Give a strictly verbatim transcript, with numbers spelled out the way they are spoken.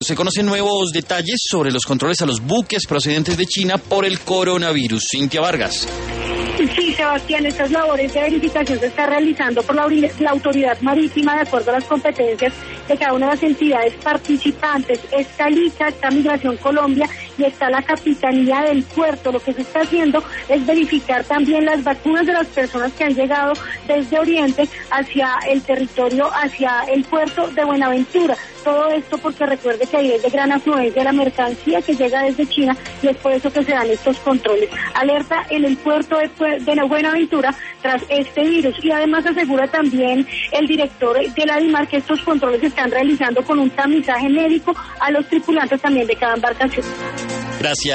Se conocen nuevos detalles sobre los controles a los buques procedentes de China por el coronavirus. Cintia Vargas. Sí, Sebastián, estas labores de verificación se está realizando por la, la autoridad marítima de acuerdo a las competencias de cada una de las entidades participantes. Está el I C A, está Migración Colombia y está la Capitanía del Puerto. Lo que se está haciendo es verificar también las vacunas de las personas que han llegado desde Oriente hacia el territorio, hacia el puerto de Buenaventura. Todo esto porque recuerde que ahí es de gran afluencia la mercancía que llega desde China y es por eso que se dan estos controles. Alerta en el puerto de, de Buenaventura tras este virus y además asegura también el director de la DIMAR que estos controles se están realizando con un tamizaje médico a los tripulantes también de cada embarcación. Gracias.